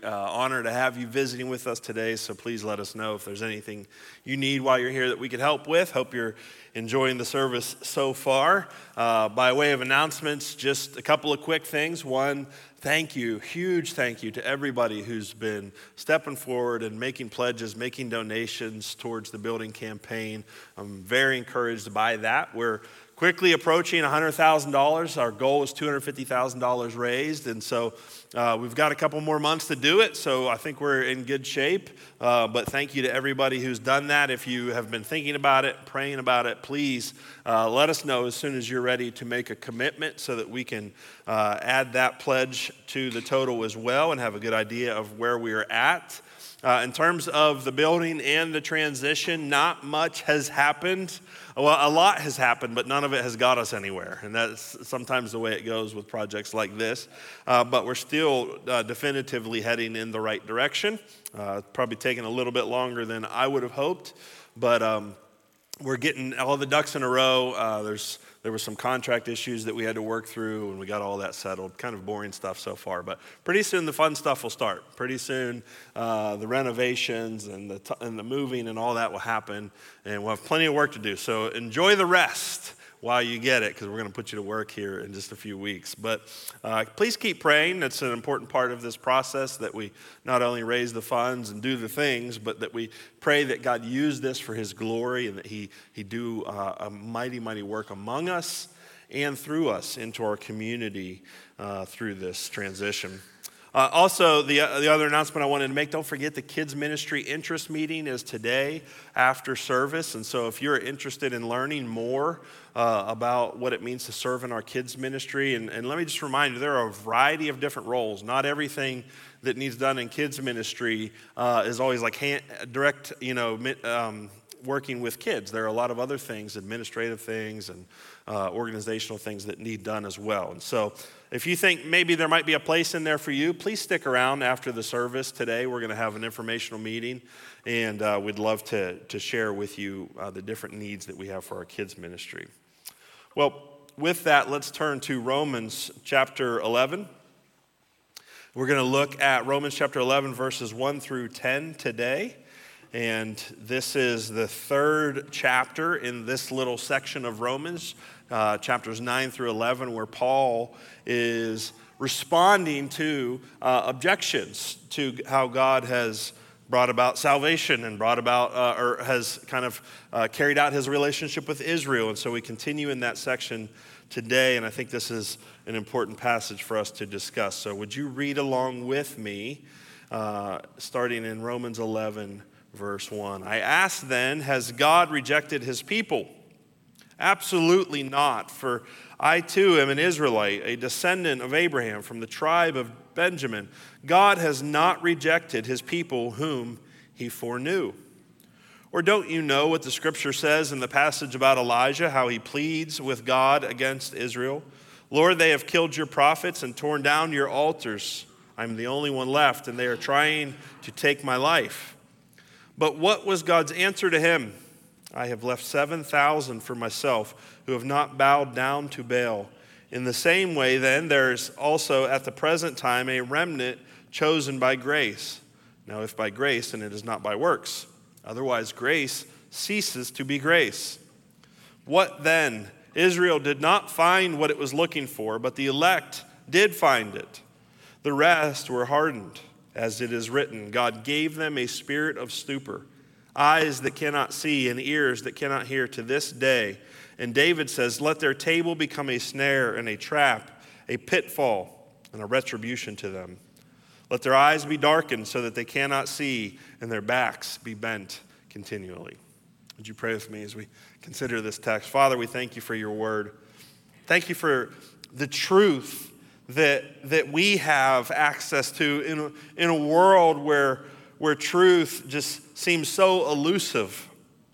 honor to have you visiting with us today, so please let us know if there's anything you need while you're here that we could help with. Hope you're enjoying the service so far. By way of announcements, just a couple of quick things. One, thank you, huge thank you to everybody who's been stepping forward and making pledges, making donations towards the building campaign. I'm very encouraged by that. We're quickly approaching $100,000. Our goal is $250,000 raised, and so we've got a couple more months to do it, so I think we're in good shape. But thank you to everybody who's done that. If you have been thinking about it, praying about it, please let us know as soon as you're ready to make a commitment so that we can add that pledge to the total as well and have a good idea of where we are at. In terms of the building and the transition, not much has happened. Well, a lot has happened, but none of it has got us anywhere. And that's sometimes the way it goes with projects like this. But we're still definitively heading in the right direction. Probably taking a little bit longer than I would have hoped. But we're getting all the ducks in a row. There were some contract issues that we had to work through, and we got all that settled. Kind of boring stuff so far, but pretty soon the fun stuff will start. Pretty soon the renovations and the moving and all that will happen, and we'll have plenty of work to do. So enjoy the rest while you get it, because we're going to put you to work here in just a few weeks. But please keep praying. It's an important part of this process that we not only raise the funds and do the things, but that we pray that God use this for his glory and that he do a mighty, mighty work among us and through us into our community through this transition. Also, the other announcement I wanted to make, don't forget the kids ministry interest meeting is today after service. And so if you're interested in learning more about what it means to serve in our kids ministry, and let me just remind you, there are a variety of different roles. Not everything that needs done in kids ministry is always like direct, working with kids. There are a lot of other things, administrative things and organizational things that need done as well. And so if you think maybe there might be a place in there for you, please stick around after the service today. We're going to have an informational meeting, and we'd love to share with you the different needs that we have for our kids ministry. Well, with that, let's turn to Romans chapter 11. We're going to look at Romans chapter 11, verses 1 through 10 today. And this is the third chapter in this little section of Romans, chapters 9 through 11, where Paul is responding to objections to how God has brought about salvation and brought about, or has kind of carried out his relationship with Israel. And so we continue in that section today, and I think this is an important passage for us to discuss. So would you read along with me, starting in Romans 11, verse 1. I ask then, has God rejected his people? Absolutely not, for I too am an Israelite, a descendant of Abraham from the tribe of Benjamin. God has not rejected his people whom he foreknew. Or don't you know what the scripture says in the passage about Elijah, how he pleads with God against Israel? Lord, they have killed your prophets and torn down your altars. I'm the only one left, and they are trying to take my life. But what was God's answer to him? I have left 7,000 for myself who have not bowed down to Baal. In the same way, then, there is also at the present time a remnant chosen by grace. Now, if by grace, then it is not by works. Otherwise, grace ceases to be grace. What then? Israel did not find what it was looking for, but the elect did find it. The rest were hardened. As it is written, God gave them a spirit of stupor, eyes that cannot see and ears that cannot hear to this day. And David says, let their table become a snare and a trap, a pitfall and a retribution to them. Let their eyes be darkened so that they cannot see and their backs be bent continually. Would you pray with me as we consider this text? Father, we thank you for your word. Thank you for the truth that we have access to in a world where truth just seems so elusive.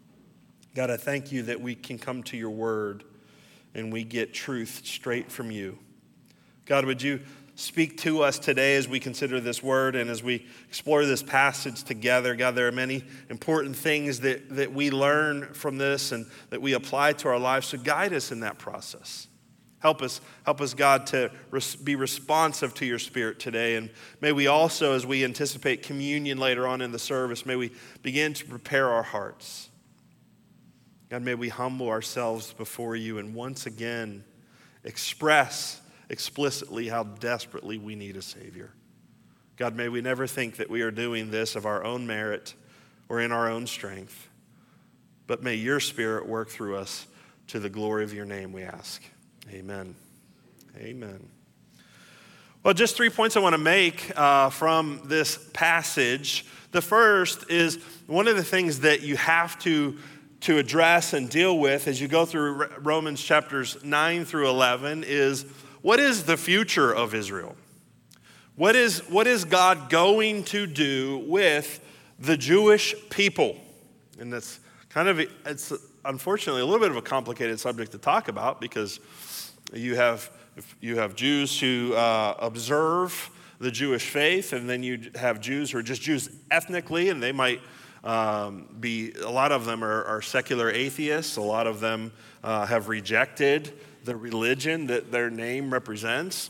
God, I thank you that we can come to your word and we get truth straight from you. God, would you speak to us today as we consider this word and as we explore this passage together. God, there are many important things that we learn from this and that we apply to our lives. So guide us in that process. Help us, God, to be responsive to your Spirit today. And may we also, as we anticipate communion later on in the service, may we begin to prepare our hearts. God, may we humble ourselves before you and once again express explicitly how desperately we need a Savior. God, may we never think that we are doing this of our own merit or in our own strength, but may your Spirit work through us to the glory of your name, we ask. Amen. Amen. Well, just 3 points I want to make from this passage. The first is one of the things that you have to address and deal with as you go through Romans chapters 9 through 11 is, what is the future of Israel? What is God going to do with the Jewish people? And that's it's unfortunately a little bit of a complicated subject to talk about, because you have Jews who observe the Jewish faith, and then you have Jews who are just Jews ethnically, and they might a lot of them are secular atheists. A lot of them have rejected the religion that their name represents.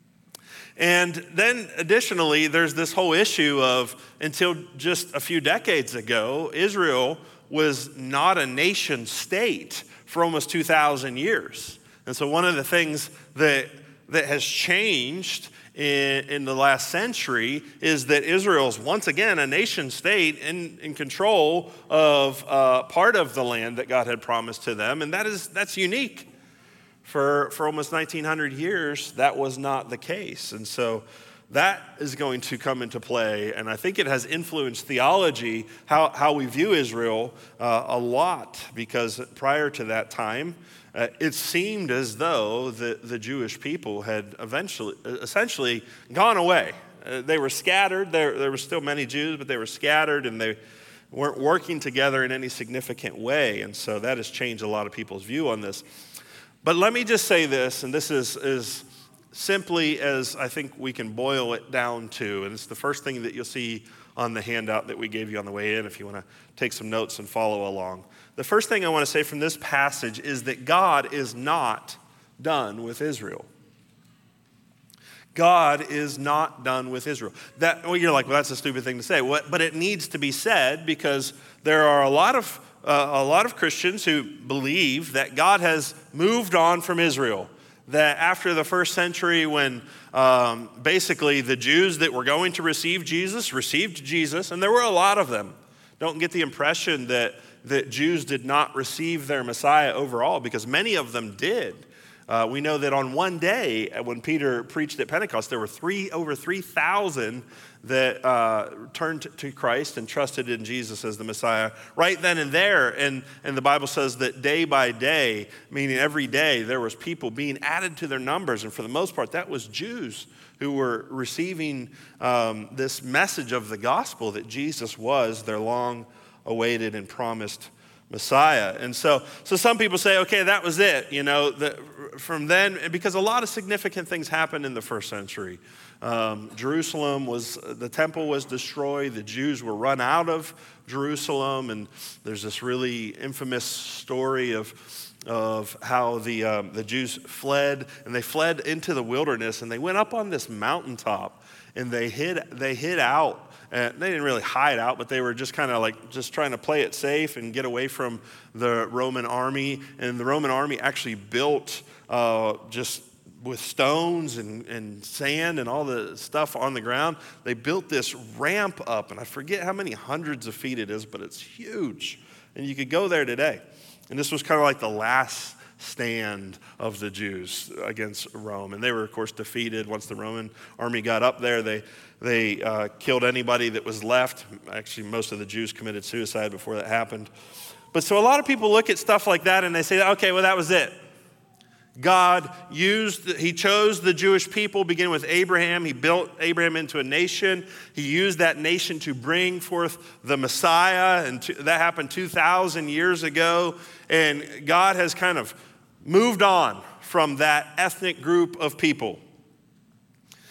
And then additionally, there's this whole issue of, until just a few decades ago, Israel was not a nation state for almost 2,000 years. And so one of the things that has changed in the last century is that Israel's once again a nation state in control of part of the land that God had promised to them, and that's unique. For almost 1,900 years, that was not the case. And so that is going to come into play, and I think it has influenced theology, how we view Israel a lot, because prior to that time, it seemed as though the Jewish people had essentially gone away. They were scattered. There were still many Jews, but they were scattered, and they weren't working together in any significant way. And so that has changed a lot of people's view on this. But let me just say this, and this is simply as I think we can boil it down to, and it's the first thing that you'll see on the handout that we gave you on the way in if you want to take some notes and follow along. The first thing I want to say from this passage is that God is not done with Israel. God is not done with Israel. You're like, well, that's a stupid thing to say. But it needs to be said, because there are a lot of Christians who believe that God has moved on from Israel. That after the first century, when basically the Jews that were going to receive Jesus received Jesus, and there were a lot of them. Don't get the impression that Jews did not receive their Messiah overall, because many of them did. We know that on one day, when Peter preached at Pentecost, there were over 3,000 that turned to Christ and trusted in Jesus as the Messiah right then and there. And the Bible says that day by day, meaning every day, there was people being added to their numbers. And for the most part, that was Jews who were receiving this message of the gospel that Jesus was their long-awaited and promised Messiah. And so some people say, okay, that was it. From then, because a lot of significant things happened in the first century. The temple was destroyed. The Jews were run out of Jerusalem. And there's this really infamous story of how the Jews fled, and they fled into the wilderness, and they went up on this mountaintop, and they hid out. And they didn't really hide out, but they were just kind of like just trying to play it safe and get away from the Roman army. And the Roman army actually built just with stones and sand and all the stuff on the ground. They built this ramp up, and I forget how many hundreds of feet it is, but it's huge. And you could go there today. And this was kind of like the last stand of the Jews against Rome. And they were, of course, defeated. Once the Roman army got up there, they killed anybody that was left. Actually, most of the Jews committed suicide before that happened. But so a lot of people look at stuff like that and they say, okay, well, that was it. He chose the Jewish people, beginning with Abraham. He built Abraham into a nation. He used that nation to bring forth the Messiah, and that happened 2,000 years ago. And God has kind of moved on from that ethnic group of people.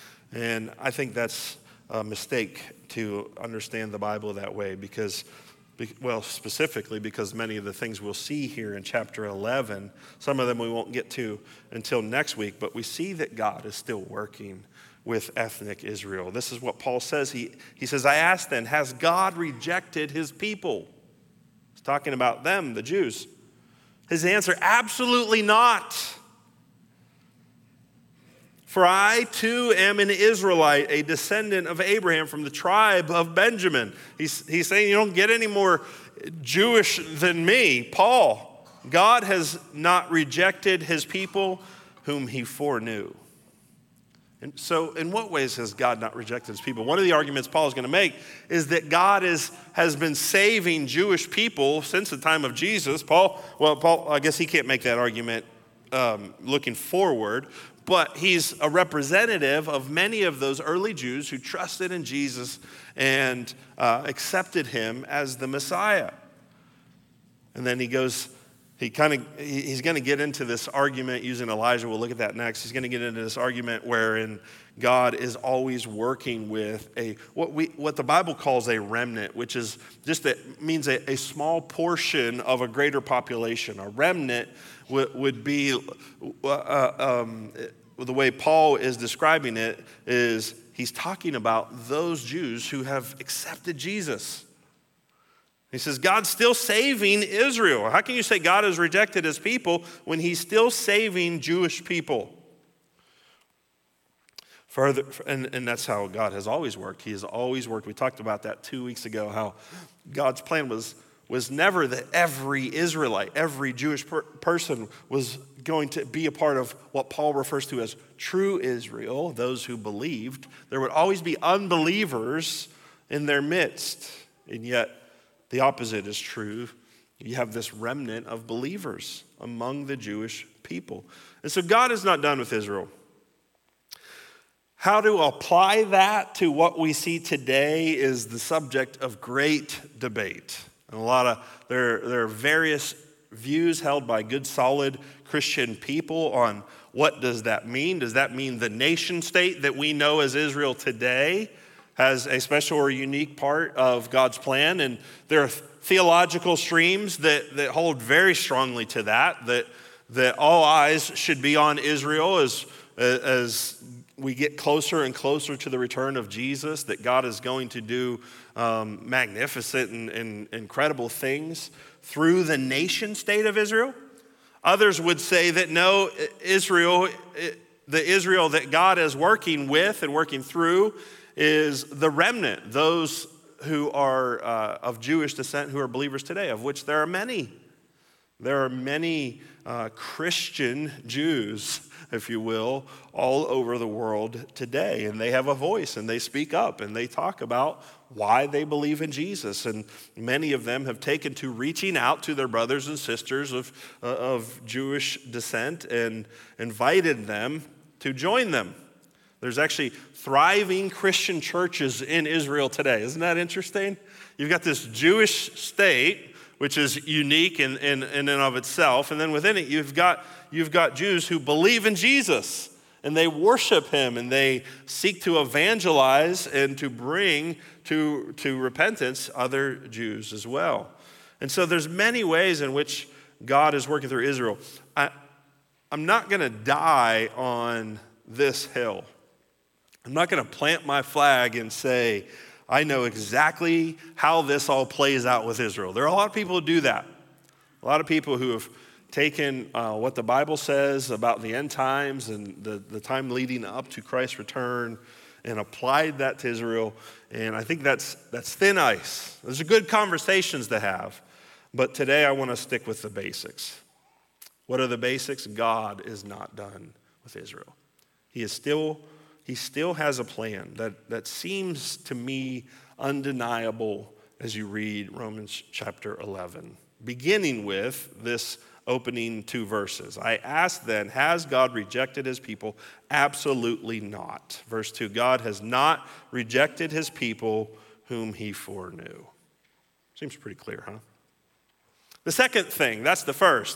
And I think that's a mistake to understand the Bible that way, because Well, specifically because many of the things we'll see here in chapter 11, some of them we won't get to until next week, but we see that God is still working with ethnic Israel. This is what Paul says. He says, I ask then, has God rejected his people? He's talking about them, the Jews. His answer, absolutely not. For I too am an Israelite, a descendant of Abraham from the tribe of Benjamin. He's saying you don't get any more Jewish than me. Paul, God has not rejected his people whom he foreknew. And so in what ways has God not rejected his people? One of the arguments Paul is going to make is that God has been saving Jewish people since the time of Jesus. Paul, I guess he can't make that argument looking forward, but he's a representative of many of those early Jews who trusted in Jesus and accepted him as the Messiah. And then he's going to get into this argument using Elijah. We'll look at that next. He's going to get into this argument wherein God is always working with what the Bible calls a remnant, which is means a small portion of a greater population. A remnant would be, the way Paul is describing it is he's talking about those Jews who have accepted Jesus. He says, God's still saving Israel. How can you say God has rejected his people when he's still saving Jewish people? Further, and that's how God has always worked. He has always worked. We talked about that 2 weeks ago, how God's plan was never that every Israelite, every Jewish person was going to be a part of what Paul refers to as true Israel, those who believed. There would always be unbelievers in their midst, and yet the opposite is true. You have this remnant of believers among the Jewish people. And so God is not done with Israel. How to apply that to what we see today is the subject of great debate. And there are various views held by good, solid Christian people on what does that mean. Does that mean the nation state that we know as Israel today has a special or unique part of God's plan? And there are theological streams that hold very strongly to that all eyes should be on Israel as we get closer and closer to the return of Jesus, that God is going to do magnificent and incredible things through the nation state of Israel. Others would say that no, the Israel that God is working with and working through is the remnant, those who are of Jewish descent who are believers today, of which there are many. There are many Christian Jews, if you will, all over the world today. And they have a voice and they speak up and they talk about why they believe in Jesus. And many of them have taken to reaching out to their brothers and sisters of Jewish descent and invited them to join them. There's actually thriving Christian churches in Israel today. Isn't that interesting? You've got this Jewish state, which is unique in and of itself. And then within it, you've got Jews who believe in Jesus, and they worship him, and they seek to evangelize and to bring to repentance other Jews as well. And so there's many ways in which God is working through Israel. I'm not going to die on this hill. I'm not going to plant my flag and say, I know exactly how this all plays out with Israel. There are a lot of people who do that. A lot of people who have taken what the Bible says about the end times and the time leading up to Christ's return and applied that to Israel. And I think that's thin ice. Those are good conversations to have. But today I want to stick with the basics. What are the basics? God is not done with Israel. He still has a plan that seems to me undeniable as you read Romans chapter 11, beginning with this opening 2 verses. I ask then, has God rejected his people? Absolutely not. Verse 2, God has not rejected his people whom he foreknew. Seems pretty clear, huh? The second thing, that's the first.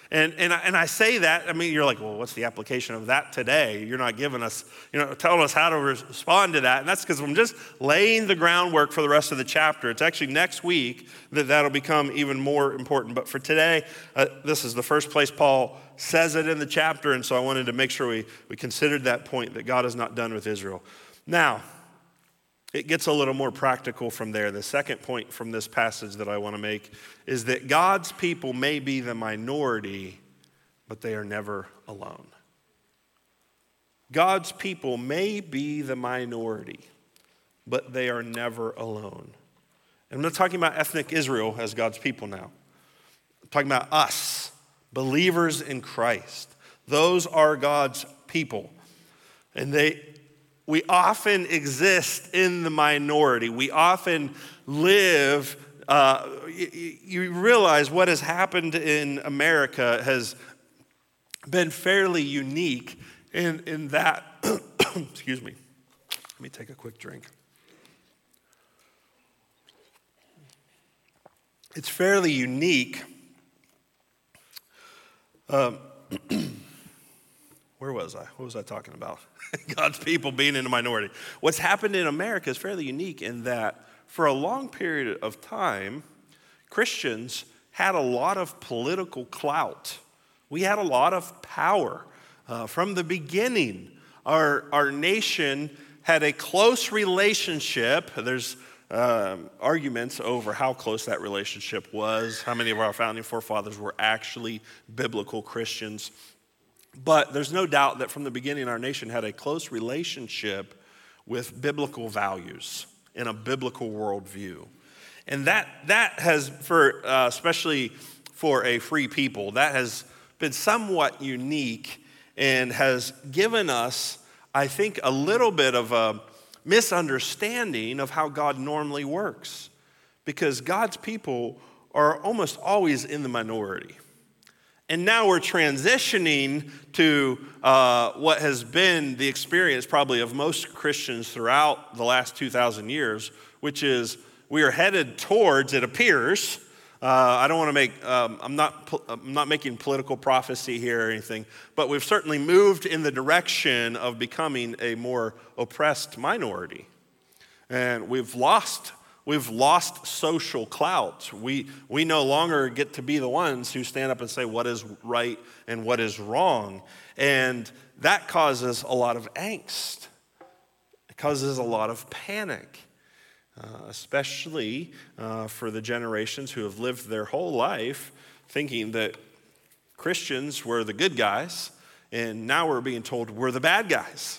And I say that, I mean, you're like, well, what's the application of that today? You're not giving us, telling us how to respond to that. And that's because I'm just laying the groundwork for the rest of the chapter. It's actually next week that'll become even more important. But for today, this is the first place Paul says it in the chapter. And so I wanted to make sure we considered that point, that God is not done with Israel. Now, it gets a little more practical from there. The second point from this passage that I want to make is that God's people may be the minority, but they are never alone. God's people may be the minority, but they are never alone. And I'm not talking about ethnic Israel as God's people now. I'm talking about us, believers in Christ. Those are God's people. And we often exist in the minority. We often live, you realize what has happened in America has been fairly unique in that, excuse me, let me take a quick drink. It's fairly unique. Where was I? What was I talking about? God's people being in a minority. What's happened in America is fairly unique in that for a long period of time, Christians had a lot of political clout. We had a lot of power. From the beginning, our nation had a close relationship. There's arguments over how close that relationship was, how many of our founding forefathers were actually biblical Christians. But there's no doubt that from the beginning, our nation had a close relationship with biblical values and a biblical worldview. And that has, especially for a free people, that has been somewhat unique and has given us, I think, a little bit of a misunderstanding of how God normally works. Because God's people are almost always in the minority. And now we're transitioning to what has been the experience probably of most Christians throughout the last 2,000 years, which is we are headed towards, it appears, I don't want to make, I'm not making political prophecy here or anything, but we've certainly moved in the direction of becoming a more oppressed minority. And we've lost social clout. We no longer get to be the ones who stand up and say what is right and what is wrong. And that causes a lot of angst. It causes a lot of panic, especially for the generations who have lived their whole life thinking that Christians were the good guys, and now we're being told we're the bad guys.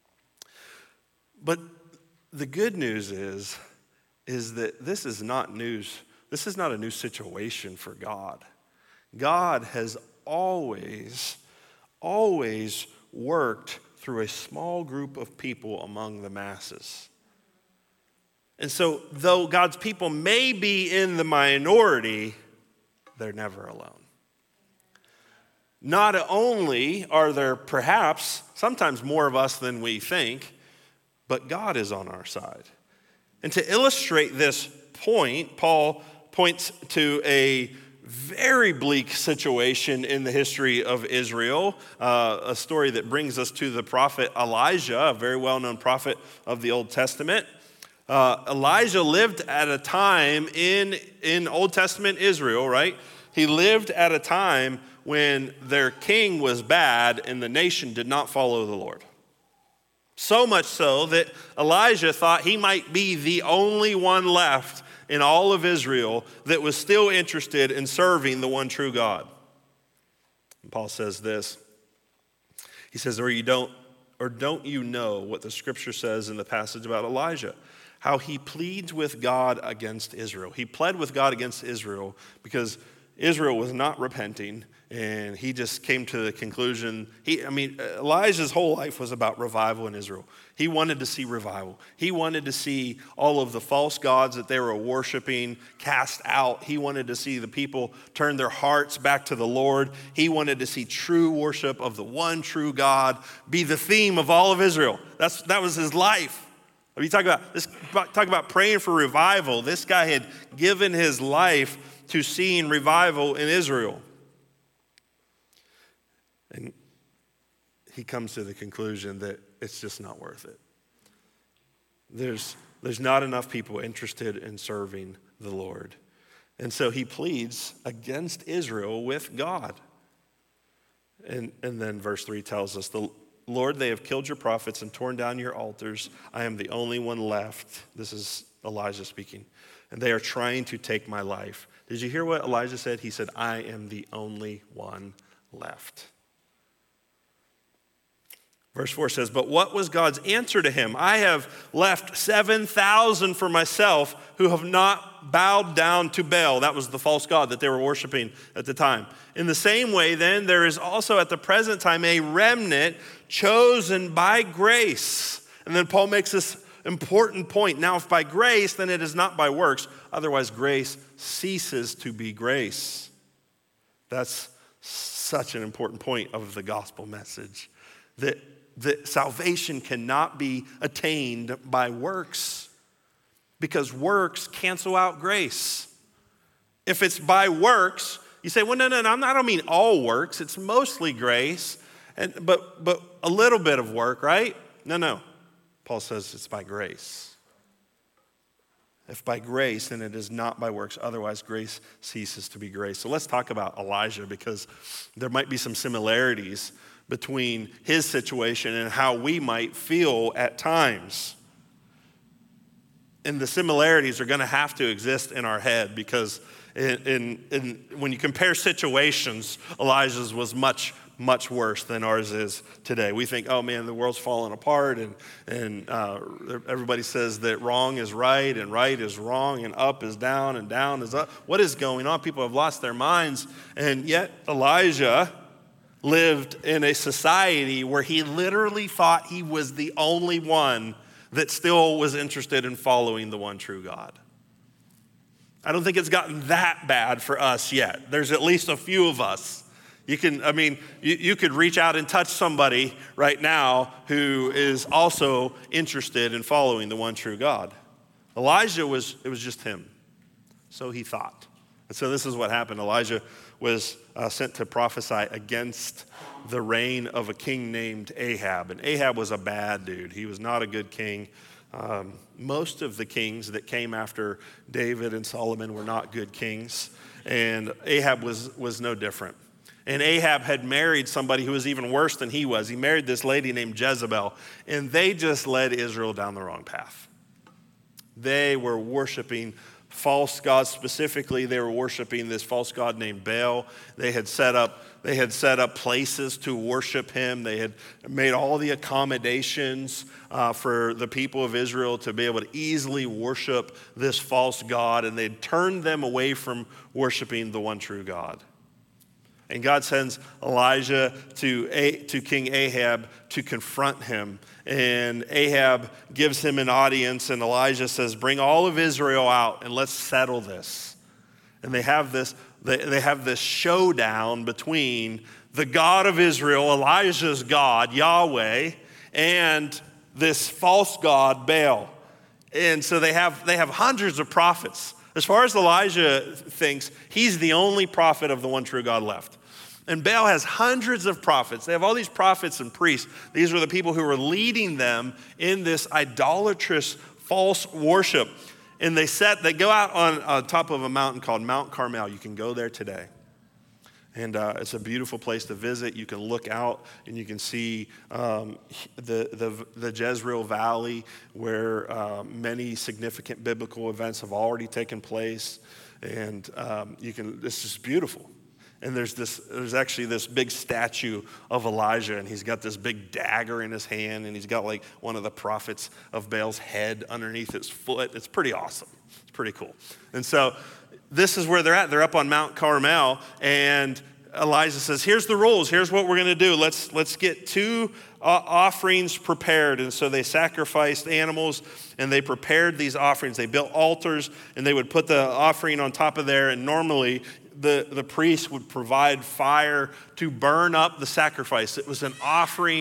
But the good news is that this is not news. This is not a new situation for God. God has always worked through a small group of people among the masses. And so, though God's people may be in the minority, they're never alone. Not only are there perhaps sometimes more of us than we think, but God is on our side. And to illustrate this point, Paul points to a very bleak situation in the history of Israel, a story that brings us to the prophet Elijah, a very well-known prophet of the Old Testament. Elijah lived at a time in Old Testament Israel, right? He lived at a time when their king was bad and the nation did not follow the Lord. So much so that Elijah thought he might be the only one left in all of Israel that was still interested in serving the one true God. And Paul says this. He says, don't you know what the scripture says in the passage about Elijah? How he pleads with God against Israel. He pled with God against Israel because Israel was not repenting, and he just came to the conclusion. Elijah's whole life was about revival in Israel. He wanted to see revival. He wanted to see all of the false gods that they were worshiping cast out. He wanted to see the people turn their hearts back to the Lord. He wanted to see true worship of the one true God be the theme of all of Israel. That was his life. You talk about praying for revival. This guy had given his life to seeing revival in Israel. And he comes to the conclusion that it's just not worth it. There's not enough people interested in serving the Lord. And so he pleads against Israel with God. And then verse 3 tells us, the Lord, they have killed your prophets and torn down your altars. I am the only one left. This is Elijah speaking. And they are trying to take my life. Did you hear what Elijah said? He said, I am the only one left. Verse 4 says, but what was God's answer to him? I have left 7,000 for myself who have not bowed down to Baal. That was the false god that they were worshiping at the time. In the same way, then, there is also at the present time a remnant chosen by grace. And then Paul makes this important point. Now, if by grace, then it is not by works. Otherwise, grace ceases to be grace. That's such an important point of the gospel message. That salvation cannot be attained by works because works cancel out grace. If it's by works, you say, well, no, I don't mean all works. It's mostly grace, but a little bit of work, right? No. Paul says it's by grace. If by grace, then it is not by works. Otherwise, grace ceases to be grace. So let's talk about Elijah because there might be some similarities between his situation and how we might feel at times. And the similarities are going to have to exist in our head because when you compare situations, Elijah's was much worse than ours is today. We think, oh man, the world's falling apart and everybody says that wrong is right and right is wrong and up is down and down is up. What is going on? People have lost their minds. And yet Elijah lived in a society where he literally thought he was the only one that still was interested in following the one true God. I don't think it's gotten that bad for us yet. There's at least a few of us. You could reach out and touch somebody right now who is also interested in following the one true God. Elijah it was just him. So he thought. And so this is what happened. Elijah was sent to prophesy against the reign of a king named Ahab. And Ahab was a bad dude. He was not a good king. Most of the kings that came after David and Solomon were not good kings. And Ahab was no different. And Ahab had married somebody who was even worse than he was. He married this lady named Jezebel. And they just led Israel down the wrong path. They were worshiping false gods. Specifically, they were worshiping this false god named Baal. They had set up places to worship him. They had made all the accommodations for the people of Israel to be able to easily worship this false god, and they'd turned them away from worshiping the one true God. And God sends Elijah to King Ahab to confront him. And Ahab gives him an audience, and Elijah says, bring all of Israel out and let's settle this. And they have this showdown between the God of Israel, Elijah's God, Yahweh, and this false god, Baal. And so they have hundreds of prophets. As far as Elijah thinks, he's the only prophet of the one true God left. And Baal has hundreds of prophets. They have all these prophets and priests. These were the people who were leading them in this idolatrous false worship. And they go out on top of a mountain called Mount Carmel. You can go there today. And it's a beautiful place to visit. You can look out and you can see the Jezreel Valley where many significant biblical events have already taken place. And it's just beautiful. And there's actually this big statue of Elijah, and he's got this big dagger in his hand, and he's got like one of the prophets of Baal's head underneath his foot. It's pretty awesome. It's pretty cool. And so this is where they're at. They're up on Mount Carmel, and Elijah says, here's the rules. Here's what we're going to do. Let's get two offerings prepared. And so they sacrificed animals, and they prepared these offerings. They built altars, and they would put the offering on top of there, and normally the priest would provide fire to burn up the sacrifice. It was an offering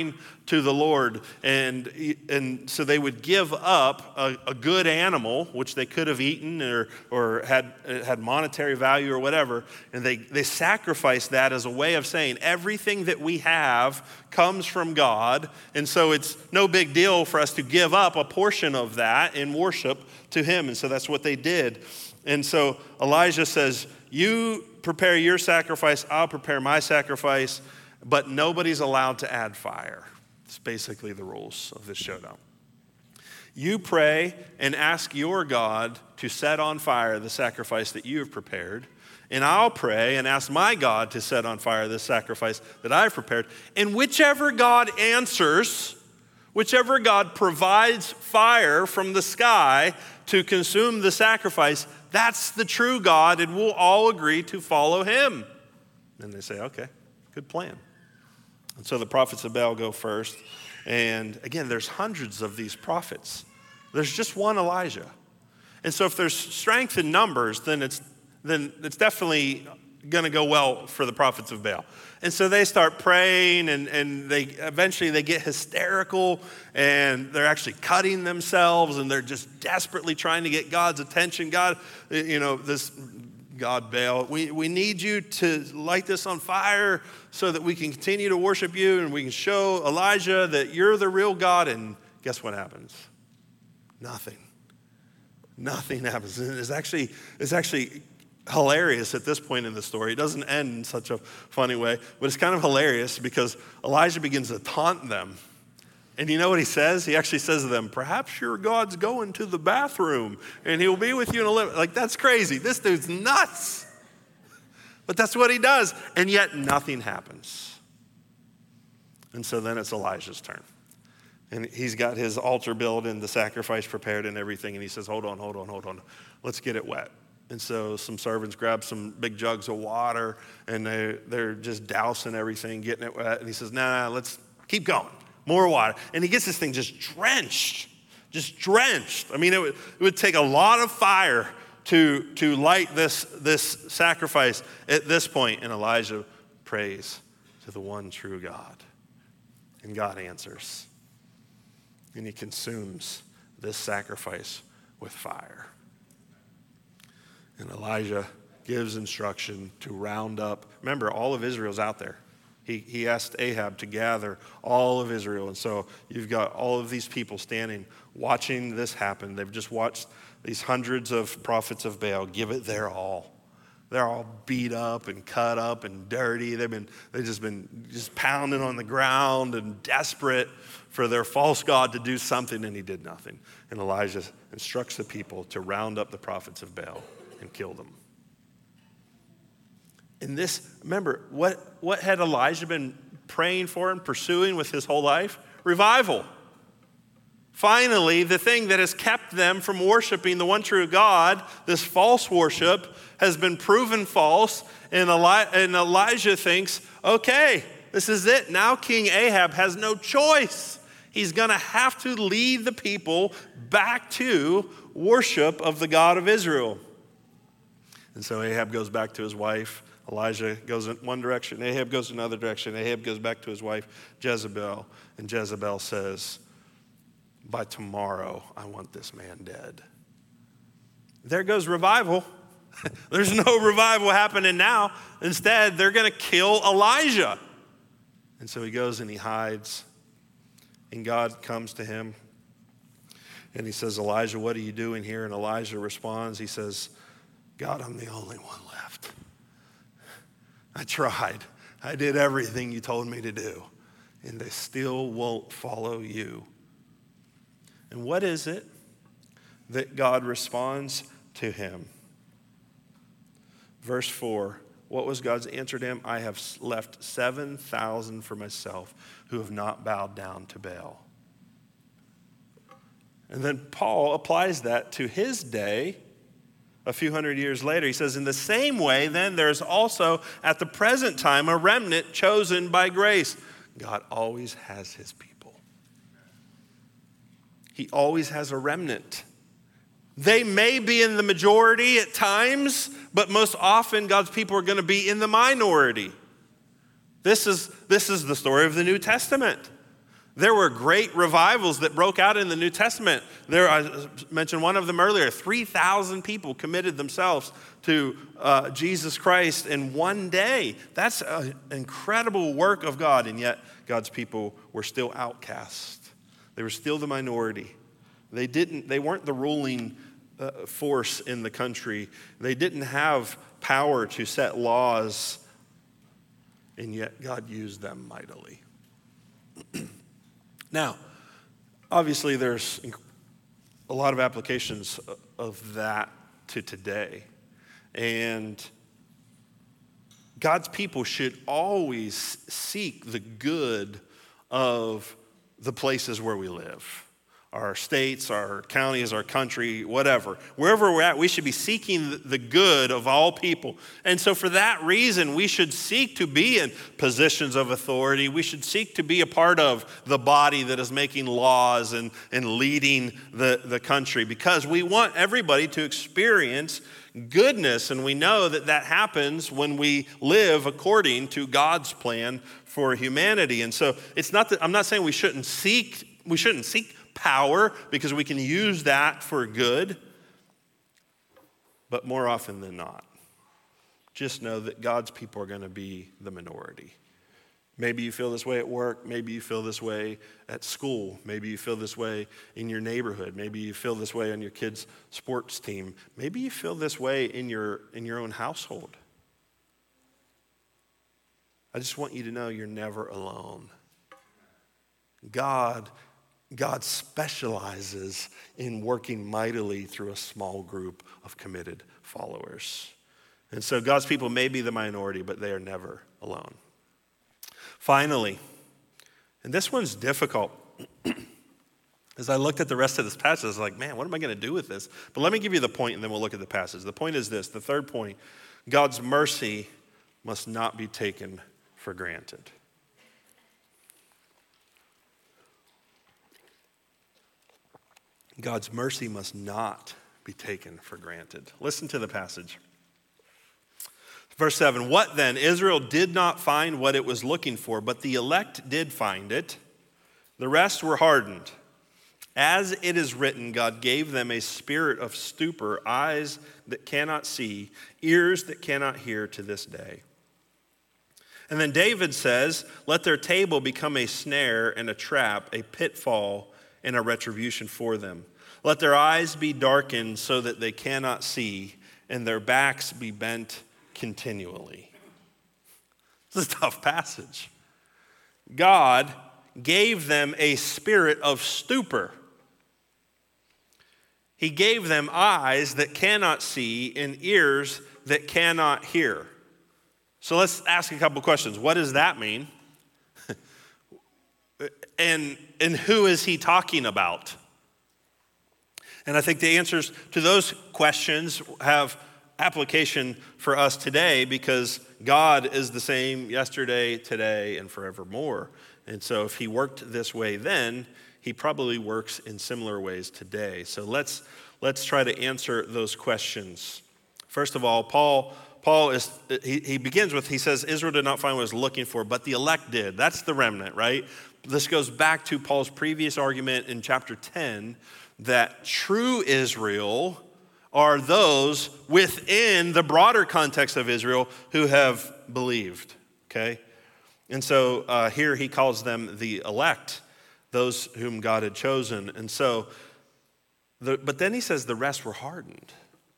to the Lord. And so they would give up a good animal, which they could have eaten or had monetary value or whatever, and they sacrificed that as a way of saying everything that we have comes from God, and so it's no big deal for us to give up a portion of that in worship to him. And so that's what they did. And so Elijah says, you prepare your sacrifice, I'll prepare my sacrifice, but nobody's allowed to add fire. It's basically the rules of this showdown. You pray and ask your God to set on fire the sacrifice that you have prepared, and I'll pray and ask my God to set on fire the sacrifice that I've prepared. And whichever God answers, whichever God provides fire from the sky to consume the sacrifice, that's the true God, and we'll all agree to follow him. And they say, okay, good plan. And so the prophets of Baal go first. And again, there's hundreds of these prophets. There's just one Elijah. And so if there's strength in numbers, then it's definitely going to go well for the prophets of Baal. And so they start praying, and they eventually get hysterical, and they're actually cutting themselves, and they're just desperately trying to get God's attention. God, this God Baal, we need you to light this on fire so that we can continue to worship you and we can show Elijah that you're the real God. And guess what happens? Nothing. Nothing happens. And it's actually hilarious at this point in the story. It doesn't end in such a funny way, but it's kind of hilarious because Elijah begins to taunt them. And you know what he says? He actually says to them, perhaps your God's going to the bathroom and he'll be with you in a little. Like, that's crazy. This dude's nuts. But that's what he does. And yet nothing happens. And so then it's Elijah's turn. And he's got his altar built and the sacrifice prepared and everything. And he says, hold on. Let's get it wet. And so some servants grab some big jugs of water and they're just dousing everything, getting it wet. And he says, nah, let's keep going. More water. And he gets this thing just drenched. I mean, it would take a lot of fire to light this sacrifice at this point. And Elijah prays to the one true God. And God answers. And he consumes this sacrifice with fire. And Elijah gives instruction to round up. Remember, all of Israel's out there. He asked Ahab to gather all of Israel. And so you've got all of these people standing, watching this happen. They've just watched these hundreds of prophets of Baal give it their all. They're all beat up and cut up and dirty. They've just been pounding on the ground and desperate for their false god to do something, and he did nothing. And Elijah instructs the people to round up the prophets of Baal and kill them. And this, remember, what had Elijah been praying for and pursuing with his whole life? Revival. Finally, the thing that has kept them from worshiping the one true God, this false worship, has been proven false. And Elijah thinks, okay, this is it. Now King Ahab has no choice. He's going to have to lead the people back to worship of the God of Israel. And so Ahab goes back to his wife. Elijah goes in one direction, Ahab goes in another direction. Ahab goes back to his wife, Jezebel, and Jezebel says, by tomorrow, I want this man dead. There goes revival. There's no revival happening now. Instead, they're going to kill Elijah. And so he goes and he hides, and God comes to him, and he says, Elijah, what are you doing here? And Elijah responds, he says, God, I'm the only one left. I tried. I did everything you told me to do, and they still won't follow you. And what is it that God responds to him? Verse 4, what was God's answer to him? I have left 7,000 for myself who have not bowed down to Baal. And then Paul applies that to his day. A few hundred years later, he says, in the same way, then there's also at the present time a remnant chosen by grace. God always has his people. He always has a remnant. They may be in the majority at times, but most often God's people are going to be in the minority. This is the story of the New Testament. There were great revivals that broke out in the New Testament. I mentioned one of them earlier. 3,000 people committed themselves to Jesus Christ in one day. That's an incredible work of God, and yet God's people were still outcast. They were still the minority. They weren't the ruling force in the country. They didn't have power to set laws, and yet God used them mightily. Now, obviously there's a lot of applications of that to today. And God's people should always seek the good of the places where we live. Our states, our counties, our country, whatever. Wherever we're at, we should be seeking the good of all people. And so for that reason, we should seek to be in positions of authority. We should seek to be a part of the body that is making laws and leading the country, because we want everybody to experience goodness. And we know that that happens when we live according to God's plan for humanity. And so it's not that I'm not saying we shouldn't seek power, because we can use that for good. But more often than not, just know that God's people are going to be the minority. Maybe you feel this way at work. Maybe you feel this way at school. Maybe you feel this way in your neighborhood. Maybe you feel this way on your kids' sports team. Maybe you feel this way in your own household. I just want you to know you're never alone. God specializes in working mightily through a small group of committed followers. And so God's people may be the minority, but they are never alone. Finally, and this one's difficult. As I looked at the rest of this passage, I was like, man, what am I going to do with this? But let me give you the point, and then we'll look at the passage. The point is this, the third point: God's mercy must not be taken for granted. God's mercy must not be taken for granted. Listen to the passage. Verse 7, what then? Israel did not find what it was looking for, but the elect did find it. The rest were hardened. As it is written, God gave them a spirit of stupor, eyes that cannot see, ears that cannot hear to this day. And then David says, let their table become a snare and a trap, a pitfall and a retribution for them. Let their eyes be darkened so that they cannot see, and their backs be bent continually. This is a tough passage. God gave them a spirit of stupor. He gave them eyes that cannot see and ears that cannot hear. So let's ask a couple questions. What does that mean? And who is he talking about? And I think the answers to those questions have application for us today, because God is the same yesterday, today, and forevermore. And so if he worked this way then, he probably works in similar ways today. So let's try to answer those questions. First of all, Paul begins with, he says, Israel did not find what it was looking for, but the elect did. That's the remnant, right? This goes back to Paul's previous argument in chapter 10 that true Israel are those within the broader context of Israel who have believed, okay? And so here he calls them the elect, those whom God had chosen. And so, but then he says the rest were hardened.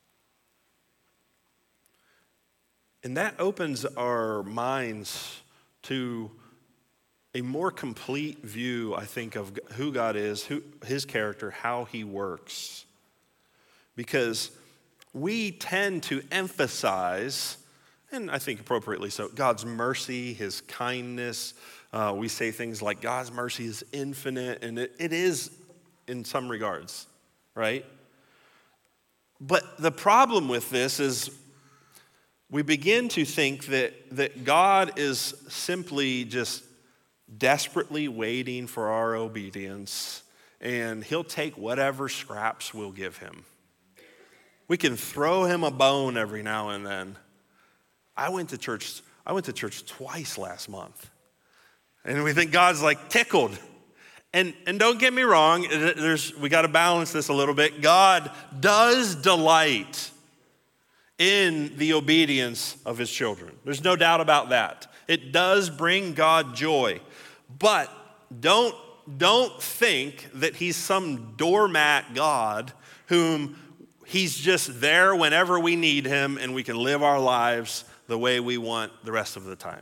And that opens our minds to a more complete view, I think, of who God is, his character, how he works. Because we tend to emphasize, and I think appropriately so, God's mercy, his kindness. We say things like God's mercy is infinite, and it is in some regards, right? But the problem with this is we begin to think that God is simply just desperately waiting for our obedience, and he'll take whatever scraps we'll give him. We can throw him a bone every now and then. I went to church twice last month, and we think God's like tickled. And don't get me wrong, we got to balance this a little bit. God does delight in the obedience of his children. There's no doubt about that. It does bring God joy. But don't think that he's some doormat God whom he's just there whenever we need him and we can live our lives the way we want the rest of the time.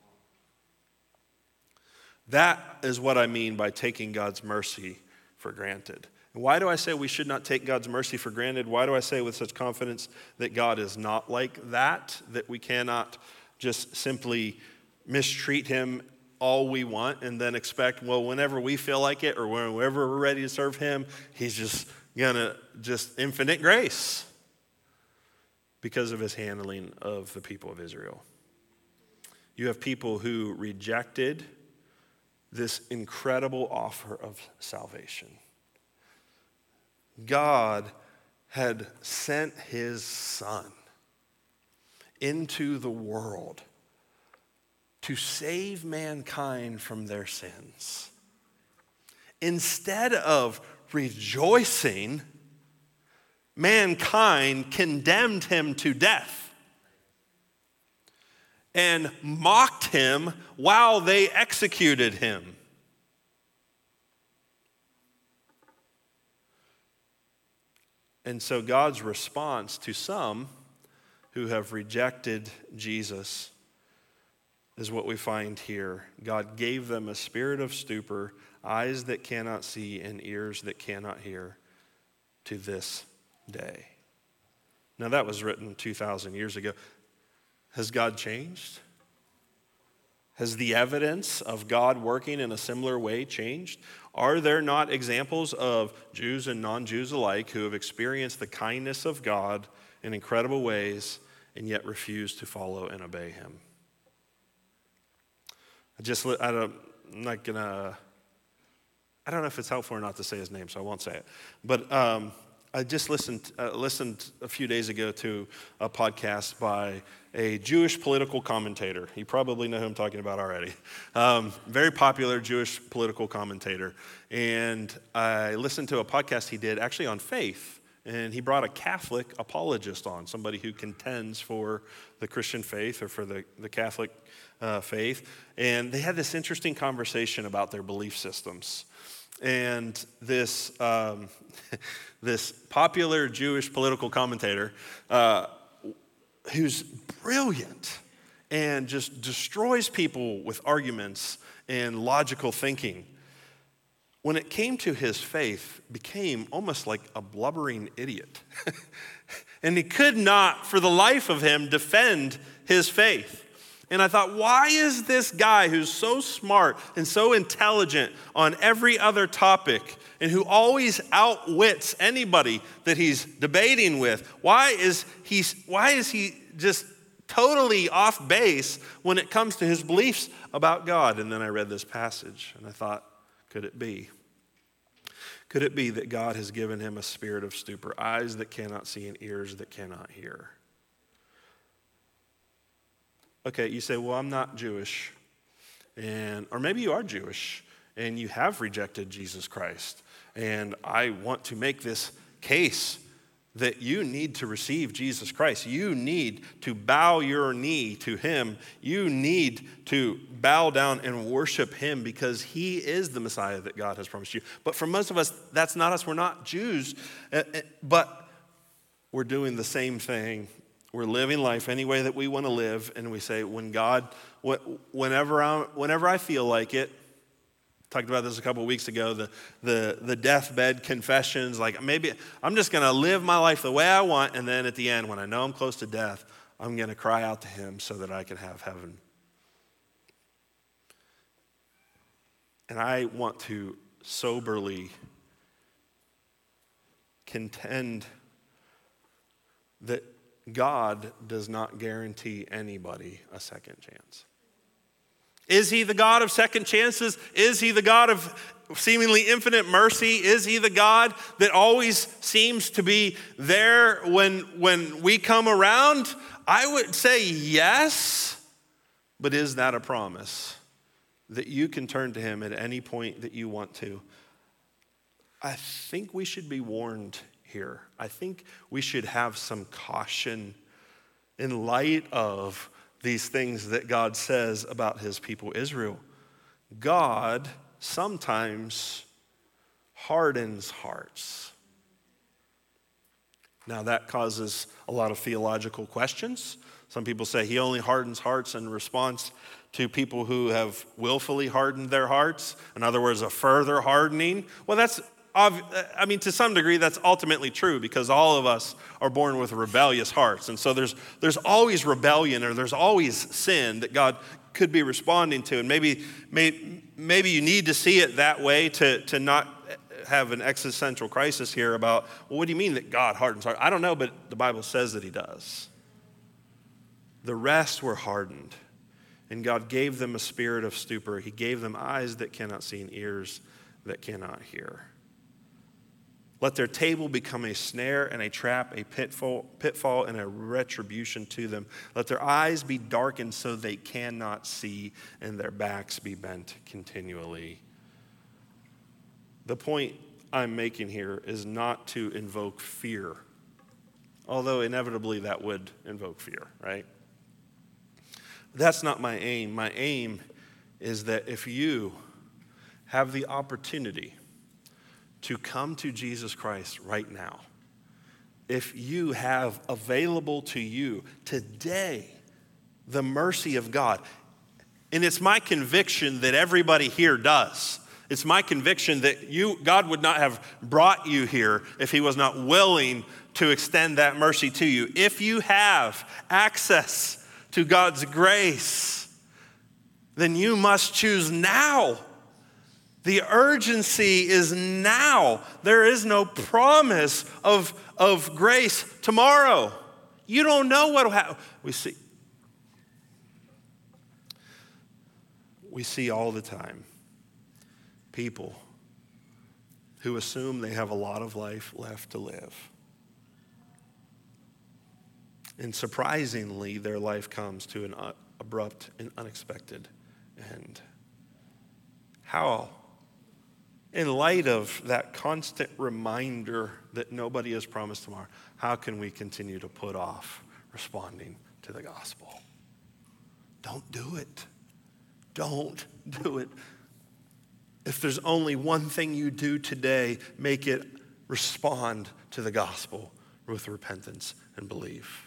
That is what I mean by taking God's mercy for granted. And why do I say we should not take God's mercy for granted? Why do I say with such confidence that God is not like that we cannot just simply mistreat him all we want and then expect, well, whenever we feel like it or whenever we're ready to serve him, he's just gonna infinite grace because of his handling of the people of Israel. You have people who rejected this incredible offer of salvation. God had sent his son into the world to save mankind from their sins. Instead of rejoicing, mankind condemned him to death and mocked him while they executed him. And so God's response to some who have rejected Jesus is what we find here. God gave them a spirit of stupor, eyes that cannot see and ears that cannot hear to this day. Now that was written 2,000 years ago. Has God changed? Has the evidence of God working in a similar way changed? Are there not examples of Jews and non-Jews alike who have experienced the kindness of God in incredible ways and yet refuse to follow and obey him? I don't know if it's helpful or not to say his name, so I won't say it. But I just listened a few days ago to a podcast by a Jewish political commentator. You probably know who I'm talking about already. Very popular Jewish political commentator. And I listened to a podcast he did actually on faith. And he brought a Catholic apologist on, somebody who contends for the Christian faith or for the Catholic faith. And they had this interesting conversation about their belief systems. And this this popular Jewish political commentator, who's brilliant and just destroys people with arguments and logical thinking, when it came to his faith, became almost like a blubbering idiot. And he could not, for the life of him, defend his faith. And I thought, why is this guy who's so smart and so intelligent on every other topic and who always outwits anybody that he's debating with, why is he just totally off base when it comes to his beliefs about God? And then I read this passage and I thought, could it be? Could it be that God has given him a spirit of stupor, eyes that cannot see and ears that cannot hear? Okay, you say, well, I'm not Jewish, or maybe you are Jewish, and you have rejected Jesus Christ, and I want to make this case that you need to receive Jesus Christ. You need to bow your knee to him. You need to bow down and worship him because he is the Messiah that God has promised you. But for most of us, that's not us. We're not Jews, but we're doing the same thing. We're living life any way that we want to live, and we say, whenever I feel like it, talked about this a couple of weeks ago, the deathbed confessions, like maybe I'm just going to live my life the way I want, and then at the end, when I know I'm close to death, I'm going to cry out to him so that I can have heaven. And I want to soberly contend that God does not guarantee anybody a second chance. Is he the God of second chances? Is he the God of seemingly infinite mercy? Is he the God that always seems to be there when we come around? I would say yes, but is that a promise? that you can turn to him at any point that you want to. I think we should be warned here. I think we should have some caution in light of these things that God says about his people Israel. God sometimes hardens hearts. Now that causes a lot of theological questions. Some people say he only hardens hearts in response to people who have willfully hardened their hearts. In other words, a further hardening. Well, to some degree, that's ultimately true because all of us are born with rebellious hearts. And so there's always rebellion or there's always sin that God could be responding to. And maybe you need to see it that way to not have an existential crisis here about, well, what do you mean that God hardens hearts? I don't know, but the Bible says that he does. The rest were hardened, and God gave them a spirit of stupor. He gave them eyes that cannot see and ears that cannot hear. Let their table become a snare and a trap, a pitfall and a retribution to them. Let their eyes be darkened so they cannot see, and their backs be bent continually. The point I'm making here is not to invoke fear, although inevitably that would invoke fear, right? That's not my aim. My aim is that if you have the opportunity to come to Jesus Christ right now, if you have available to you today the mercy of God, and it's my conviction that everybody here does. It's my conviction that God would not have brought you here if he was not willing to extend that mercy to you. If you have access to God's grace, then you must choose now. The urgency is now. There is no promise of grace tomorrow. You don't know what will happen. We see all the time people who assume they have a lot of life left to live. And surprisingly, their life comes to an abrupt and unexpected end. How, in light of that constant reminder that nobody is promised tomorrow, how can we continue to put off responding to the gospel? Don't do it. Don't do it. If there's only one thing you do today, make it respond to the gospel with repentance and belief.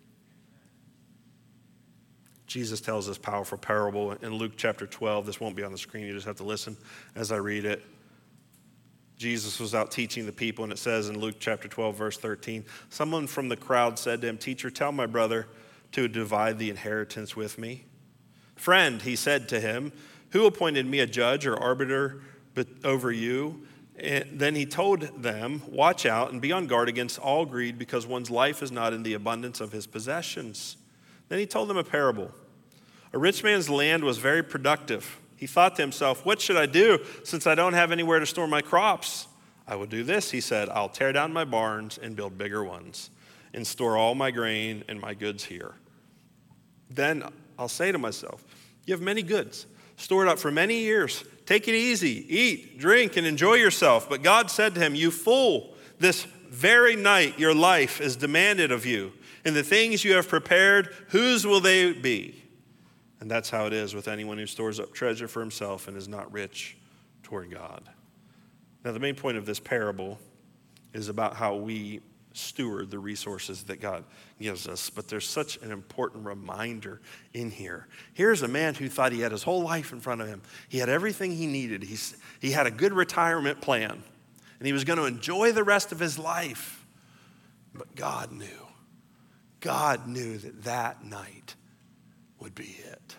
Jesus tells this powerful parable in Luke chapter 12. This won't be on the screen. You just have to listen as I read it. Jesus was out teaching the people, and it says in Luke chapter 12, verse 13, someone from the crowd said to him, "Teacher, tell my brother to divide the inheritance with me." "Friend," he said to him, "who appointed me a judge or arbiter over you?" And then he told them, "Watch out and be on guard against all greed, because one's life is not in the abundance of his possessions." Then he told them a parable. A rich man's land was very productive. He thought to himself, "What should I do since I don't have anywhere to store my crops?" "I will do this," he said. "I'll tear down my barns and build bigger ones and store all my grain and my goods here. Then I'll say to myself, you have many goods. Store it up for many years. Take it easy. Eat, drink, and enjoy yourself." But God said to him, "You fool, this very night your life is demanded of you. And the things you have prepared, whose will they be?" And that's how it is with anyone who stores up treasure for himself and is not rich toward God. Now, the main point of this parable is about how we steward the resources that God gives us. But there's such an important reminder in here. Here's a man who thought he had his whole life in front of him. He had everything he needed. He had a good retirement plan, and he was going to enjoy the rest of his life. But God knew. God knew that night would be it.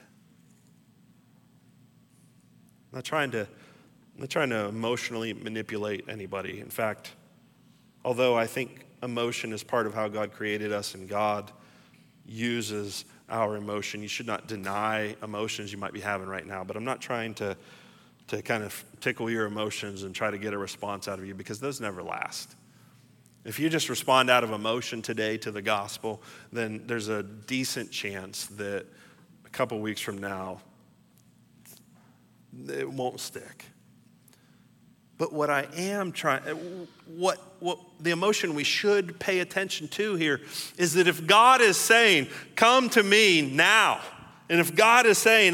I'm not trying to emotionally manipulate anybody. In fact, although I think emotion is part of how God created us and God uses our emotion, you should not deny emotions you might be having right now. But I'm not trying to kind of tickle your emotions and try to get a response out of you, because those never last. If you just respond out of emotion today to the gospel, then there's a decent chance that a couple weeks from now, it won't stick. But what I am trying, what the emotion we should pay attention to here is that if God is saying, come to me now, and if God is saying,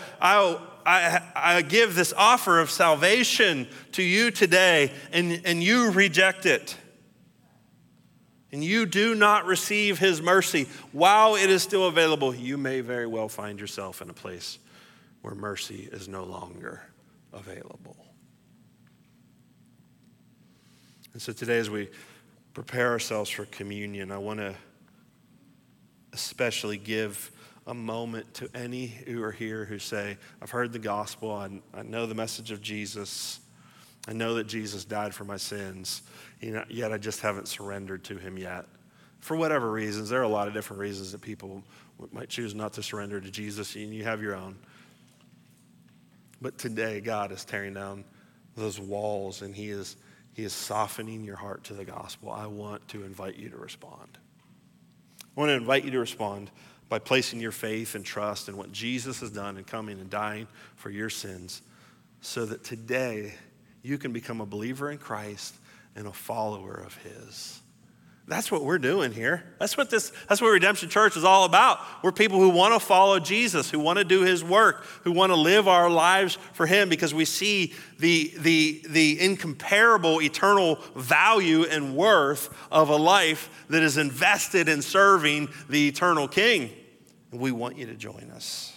I give this offer of salvation to you today, and you reject it, and you do not receive his mercy while it is still available, you may very well find yourself in a place where mercy is no longer available. And so today, as we prepare ourselves for communion, I want to especially give a moment to any who are here who say, I've heard the gospel, I know the message of Jesus, I know that Jesus died for my sins, yet I just haven't surrendered to him yet. For whatever reasons, there are a lot of different reasons that people might choose not to surrender to Jesus, and you have your own. But today, God is tearing down those walls, and He is softening your heart to the gospel. I want to invite you to respond. I want to invite you to respond by placing your faith and trust in what Jesus has done in coming and dying for your sins, so that today you can become a believer in Christ and a follower of His. That's what we're doing here. That's what Redemption Church is all about. We're people who want to follow Jesus, who want to do His work, who want to live our lives for Him, because we see the incomparable eternal value and worth of a life that is invested in serving the eternal King. And we want you to join us.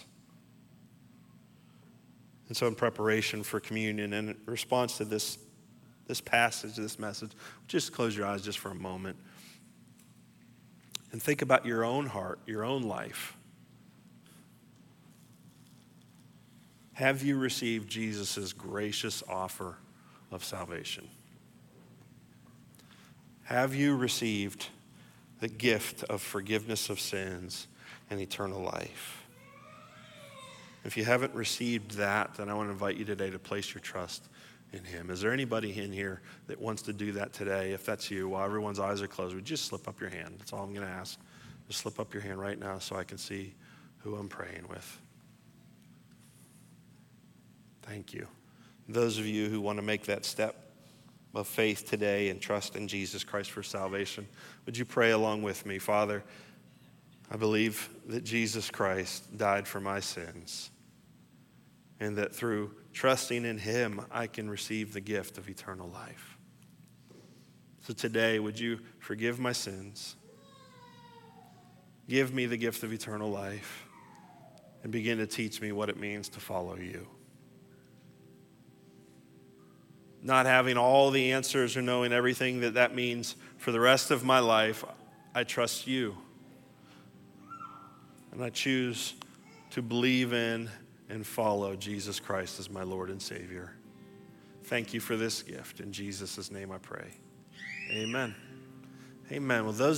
And so in preparation for communion and in response to this passage, this message, just close your eyes just for a moment. And think about your own heart, your own life. Have you received Jesus' gracious offer of salvation? Have you received the gift of forgiveness of sins and eternal life? If you haven't received that, then I want to invite you today to place your trust in Him. Is there anybody in here that wants to do that today? If that's you, while everyone's eyes are closed, would you just slip up your hand? That's all I'm going to ask. Just slip up your hand right now so I can see who I'm praying with. Thank you. Those of you who want to make that step of faith today and trust in Jesus Christ for salvation, would you pray along with me? Father, I believe that Jesus Christ died for my sins, and that through trusting in Him, I can receive the gift of eternal life. So today, would you forgive my sins, give me the gift of eternal life, and begin to teach me what it means to follow you. Not having all the answers or knowing everything that means for the rest of my life, I trust you. And I choose to believe in and follow Jesus Christ as my Lord and Savior. Thank you for this gift. In Jesus' name I pray. Amen. Amen. Well, those